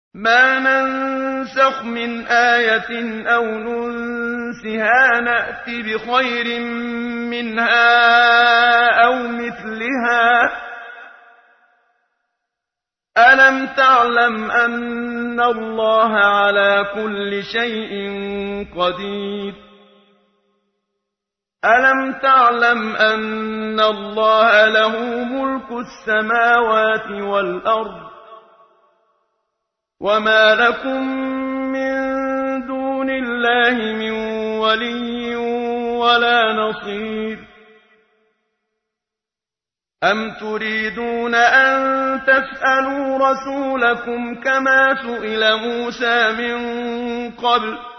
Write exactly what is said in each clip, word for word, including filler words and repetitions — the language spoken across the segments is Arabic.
مَا نَنسَخْ مِنْ آيَةٍ أَوْ نُنسِهَا نَأْتِ بِخَيْرٍ مِّنْهَا أَوْ مِثْلِهَا ۗ أَلَمْ تَعْلَمْ أَنَّ اللَّهَ عَلَىٰ كُلِّ شَيْءٍ قَدِيرٌ أَلَمْ تَعْلَمْ أَنَّ اللَّهَ لَهُ مُلْكُ السَّمَاوَاتِ وَالْأَرْضِ وَمَا لَكُم مِّن دُونِ اللَّهِ مِن وَلِيٍّ وَلَا نَصِيرٍ أَمْ تُرِيدُونَ أَن تَسْأَلُوا رَسُولَكُمْ كَمَا سُئِلَ مُوسَىٰ مِن قَبْلُ ۗ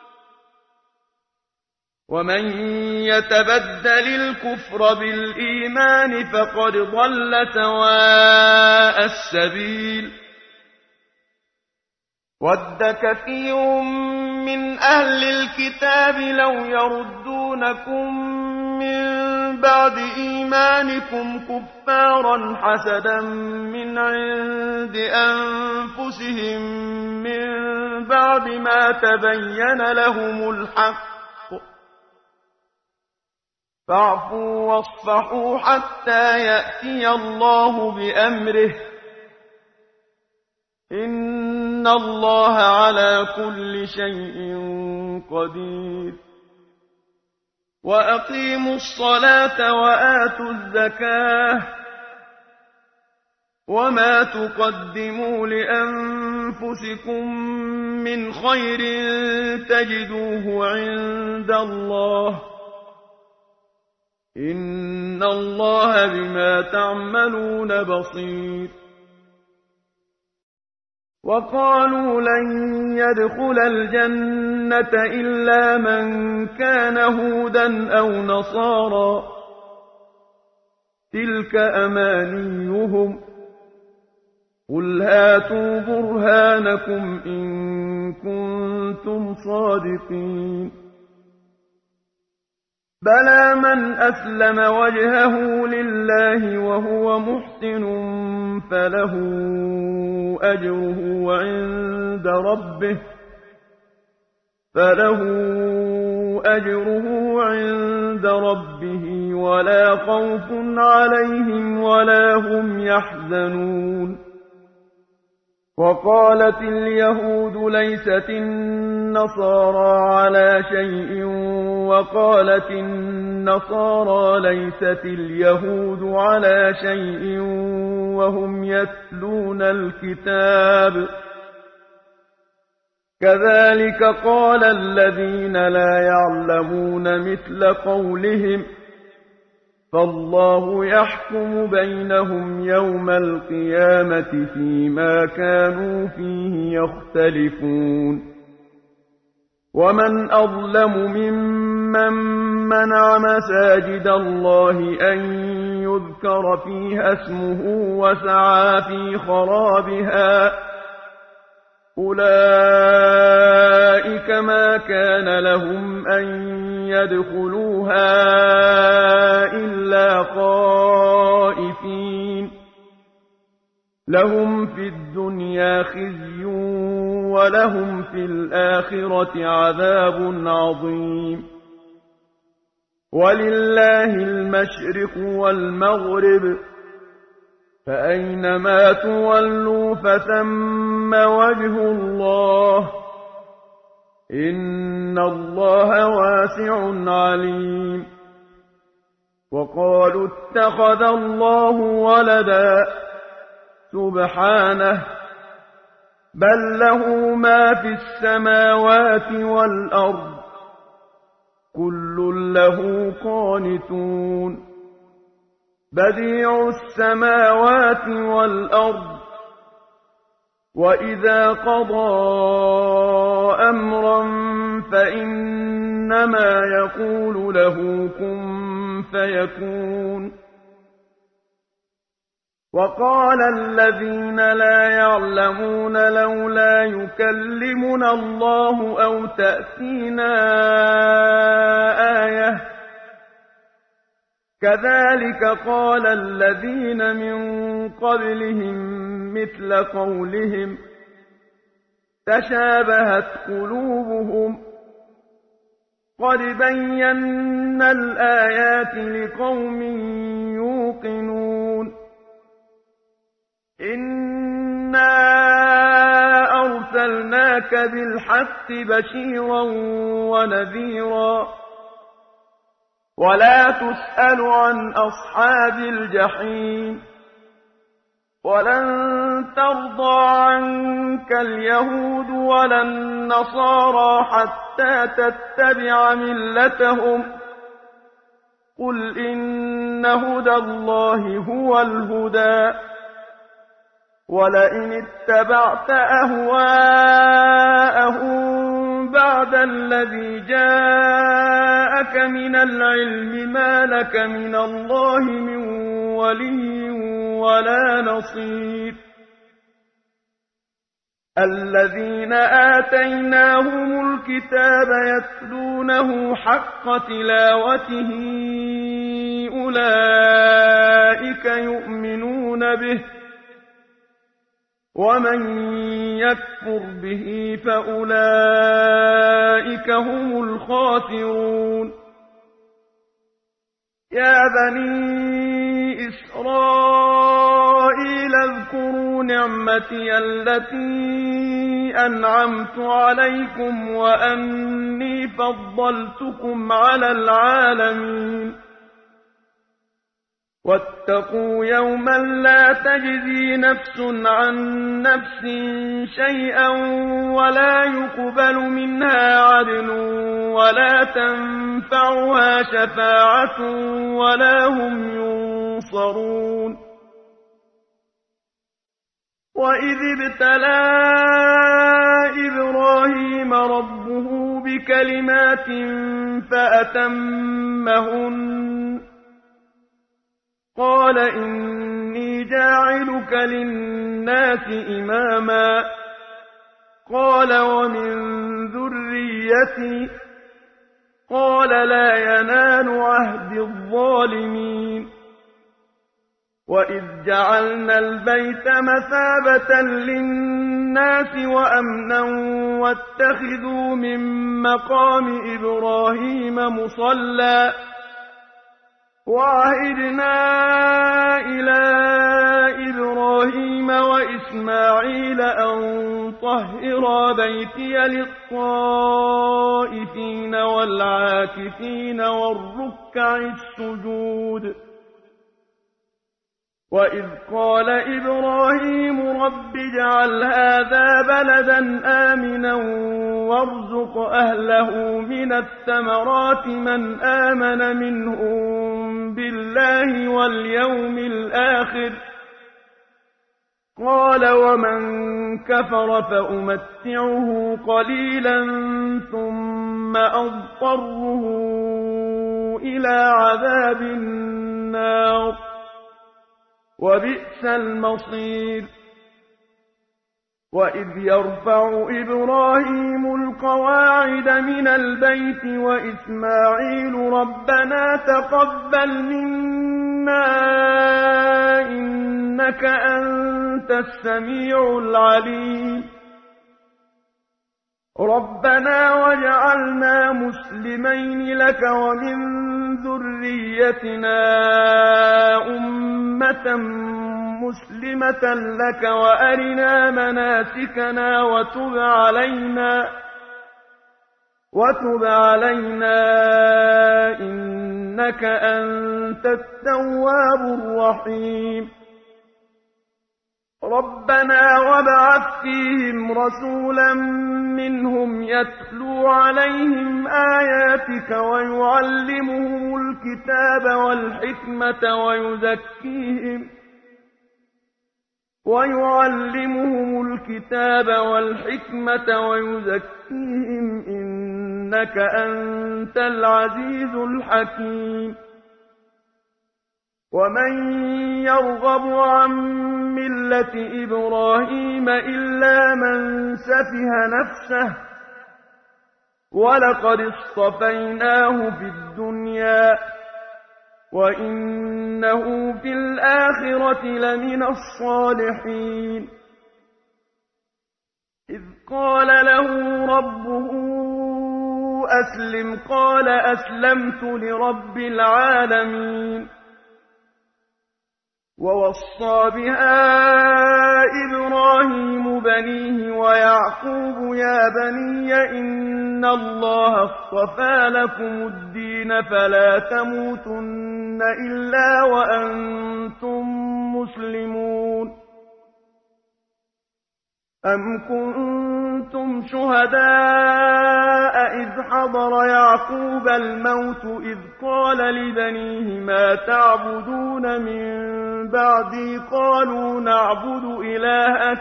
وَمَن يَتَبَدَّلِ الْكُفْرَ بِالْإِيمَانِ فَقَدْ ضَلَّ سَوَاءَ السَّبِيلِ وَدَّ كَثِيرٌ مِّنْ أَهْلِ الْكِتَابِ لَوْ يَرُدُّونَكُم مِّن بَعْدِ إِيمَانِكُمْ كُفَّارًا حَسَدًا مِّنْ عِندِ أَنفُسِهِم مِّن بَعْدِ مَا تَبَيَّنَ لَهُمُ الْحَقُّ ۖ فَاعْفُوا وَاصْفَحُوا حَتَّىٰ يَأْتِيَ اللَّهُ بِأَمْرِهِ ۗ إِنَّ اللَّهَ عَلَىٰ كُلِّ شَيْءٍ قَدِيرٌ وَأَقِيمُوا الصَّلَاةَ وَآتُوا الزَّكَاةَ ۚ وَمَا تُقَدِّمُوا لِأَنفُسِكُم مِّنْ خَيْرٍ تَجِدُوهُ عِندَ اللَّهِ ۗ إِنَّ اللَّهَ بِمَا تَعْمَلُونَ بَصِيرٌ وَقَالُوا لَن يَدْخُلَ الْجَنَّةَ إِلَّا مَن كَانَ هُودًا أَوْ نَصَارَىٰ ۗ تِلْكَ أَمَانِيُّهُمْ ۗ قُلْ هَاتُوا بُرْهَانَكُمْ إِن كُنتُمْ صَادِقِينَ بَلَىٰ مَنْ أَسْلَمَ وَجْهَهُ لِلَّهِ وَهُوَ مُحْسِنٌ فَلَهُ أَجْرُهُ عِندَ رَبِّهِ فَلَهُ أَجْرُهُ عِندَ رَبِّهِ وَلَا خَوْفٌ عَلَيْهِمْ وَلَا هُمْ يَحْزَنُونَ وَقَالَتِ الْيَهُودُ لَيْسَتِ النَّصَارَىٰ عَلَىٰ شَيْءٍ وَقَالَتِ النَّصَارَىٰ لَيْسَتِ الْيَهُودُ عَلَىٰ شَيْءٍ وَهُمْ يَتْلُونَ الْكِتَابَ كَذَٰلِكَ قَالَ الَّذِينَ لَا يَعْلَمُونَ مِثْلَ قَوْلِهِمْ ۚ فَاللَّهُ يَحْكُمُ بَيْنَهُمْ يَوْمَ الْقِيَامَةِ فِيمَا كَانُوا فِيهِ يَخْتَلِفُونَ وَمَنْ أَظْلَمُ مِمَّن مَّنَعَ مَسَاجِدَ اللَّهِ أَن يُذْكَرَ فِيهَا اسْمُهُ وَسَعَىٰ فِي خَرَابِهَا ۚ أُولَٰئِكَ مَا كَانَ لَهُمْ أَن يَدْخُلُوهَا إِلَّا خَائِفِينَ لَهُمْ فِي الدُّنْيَا خِزْيٌ وَلَهُمْ فِي الْآخِرَةِ عَذَابٌ عَظِيمٌ وَلِلَّهِ الْمَشْرِقُ وَالْمَغْرِبُ ۚ فَأَيْنَمَا تُوَلُّوا فَثَمَّ وَجْهُ اللَّهِ ۚ إِنَّ اللَّهَ وَاسِعٌ عَلِيمٌ وَقَالُوا اتَّخَذَ اللَّهُ وَلَدًا ۗ سُبْحَانَهُ ۖ بَل لَّهُ مَا فِي السَّمَاوَاتِ وَالْأَرْضِ ۖ كُلٌّ لَّهُ قَانِتُونَ بَدِيعُ السَّمَاوَاتِ وَالْأَرْضِ ۖ وَإِذَا قَضَىٰ أَمْرًا فَإِنَّمَا يَقُولُ لَهُ كُن فَيَكُونُ وَقَالَ الَّذِينَ لَا يَعْلَمُونَ لَوْلَا يُكَلِّمُنَا اللَّهُ أَوْ تَأْتِينَا آيَةٌ ۗ كَذَٰلِكَ قَالَ الَّذِينَ مِن قَبْلِهِم مِّثْلَ قَوْلِهِمْ ۘ تشابهت قلوبهم قد بينا الآيات لقوم يوقنون إنا أرسلناك بالحق بشيرا ونذيرا ولا تسأل عن أصحاب الجحيم ولن ترضى عنك اليهود ولا النصارى حتى تتبع ملتهم قل إن هدى الله هو الهدى ولئن اتبعت أهواءهم بعد الذي جاءك من العلم ما لك من الله من ولي ولا نصير الذين آتيناهم الكتاب يتلونه حق تلاوته أولئك يؤمنون به ومن يكفر به فأولئك هم الخاسرون يا بني إسرائيل اذكروا نعمتي التي أنعمت عليكم وأني فضلتكم على العالمين واتقوا يوما لا تجزي نفس عن نفس شيئا ولا يقبل منها عدل ولا تنفعها شفاعة ولا هم ينصرون وإذ ابتلى إبراهيم ربه بكلمات فأتمهن قال إني جاعلك للناس إماما قال ومن ذريتي قال لا ينال عهد الظالمين وإذ جعلنا البيت مثابة للناس وأمنا واتخذوا من مقام إبراهيم مصلى وعهدنا إلى إبراهيم وإسماعيل أن طهرا بيتي للطائفين والعاكفين والركع السجود وإذ قال إبراهيم رب اجعل هذا بلدا آمنا وارزق أهله من الثمرات من آمن منهم بالله واليوم الآخر قال ومن كفر فأمتعه قليلا ثم أضطره إلى عذاب النار وبئس المصير وإذ يرفع إبراهيم القواعد من البيت وإسماعيل ربنا تقبل منا إنك أنت السميع العليم ربنا واجعلنا مسلمين لك ومن ذريتنا أمة مسلمة لك وأرنا مناسكنا وتب علينا وتب علينا إنك أنت التواب الرحيم ربنا وابعث فيهم رسولا منهم يتلو عليهم آياتك ويعلمهم الكتاب والحكمة ويزكيهم ويعلمهم الكتاب والحكمة ويزكيهم إنك أنت العزيز الحكيم ومن يرغب عن ملة إبراهيم إلا من سفه نفسه ولقد اصطفيناه في الدنيا وإنه في الآخرة لمن الصالحين إذ قال له ربه أسلم قال أسلمت لرب العالمين ووصى بها إبراهيم بنيه ويعقوب يا بني إن الله اصطفى لكم الدين فلا تموتن إلا وأنتم مسلمون أم كنتم شهداء إذ حضر يعقوب الموت إذ قال لبنيه ما تعبدون من بعدي قالوا نعبد إلهك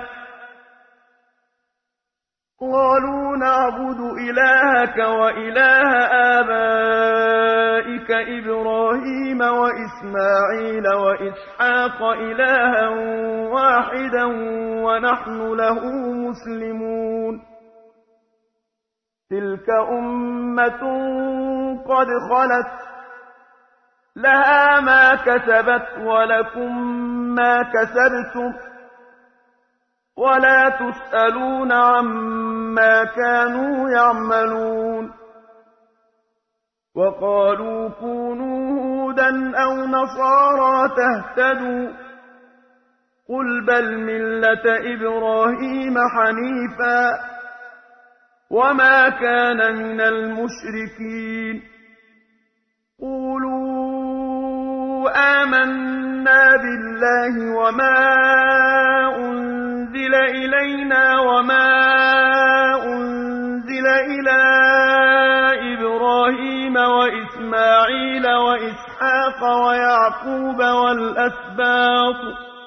قالوا نعبد إلهك وإله آبائك إبراهيم وإسماعيل وإسحاق إلها واحدا ونحن له مسلمون تلك أمة قد خلت لها ما كسبت ولكم ما كسبتم ولا تسألون عما كانوا يعملون وقالوا كونوا هودا أو نصارى تهتدوا قل بل ملة إبراهيم حنيفا وما كان من المشركين قولوا آمنا بالله وما أنزل إلينا وما أنزل إلى إبراهيم وإسماعيل وإسحاق ويعقوب والأسباط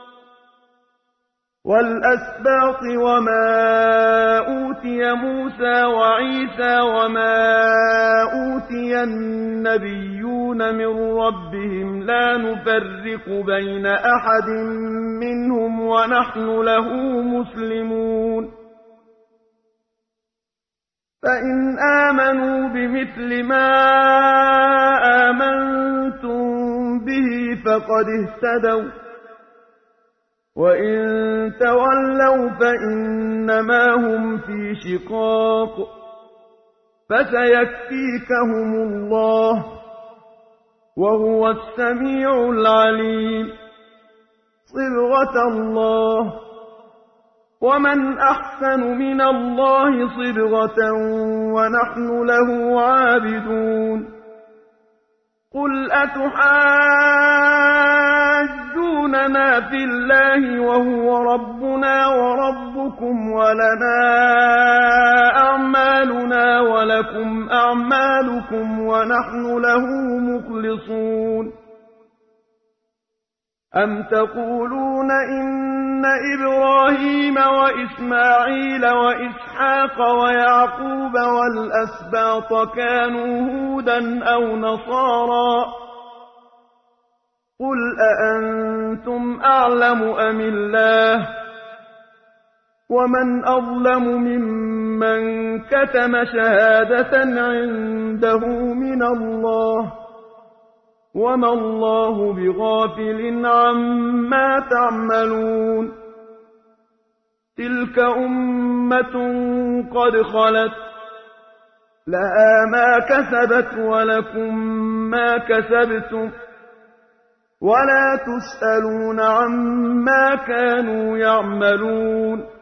والأسباط وما أوتي موسى وعيسى وما أوتي النبيون من ربهم لا نفرق بين أحد منهم ونحن له مسلمون فإن آمنوا بمثل ما آمنتم به فقد اهتدوا وإن تولوا فإنما هم في شقاق فسيكفيكهم الله وهو السميع العليم صبغة الله ومن أحسن من الله صبغة ونحن له عابدون قل أتحاجوننا في الله وهو ربنا وربكم ولنا أعمالنا ولكم أعمالكم ونحن له مخلصون أم تقولون إن إبراهيم وإسماعيل وإسحاق ويعقوب والأسباط كانوا هودا أو نصارى قل أأنتم أعلم أم الله ومن أظلم ممن كتم شهادة عنده من الله وما الله بغافل عما تعملون تلك أمة قد خلت لها ما كسبت ولكم ما كسبتم ولا تسألون عما كانوا يعملون